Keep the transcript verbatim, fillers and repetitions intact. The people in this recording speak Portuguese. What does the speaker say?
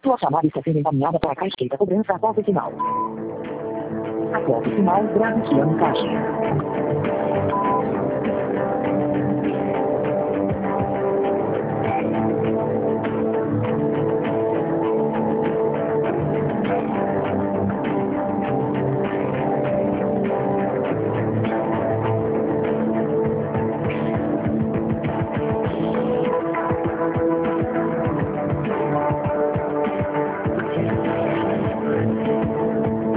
Sua chamada está sendo encaminhada para a caixa da cobrança após o sinal. Após o sinal, grave sua mensagem.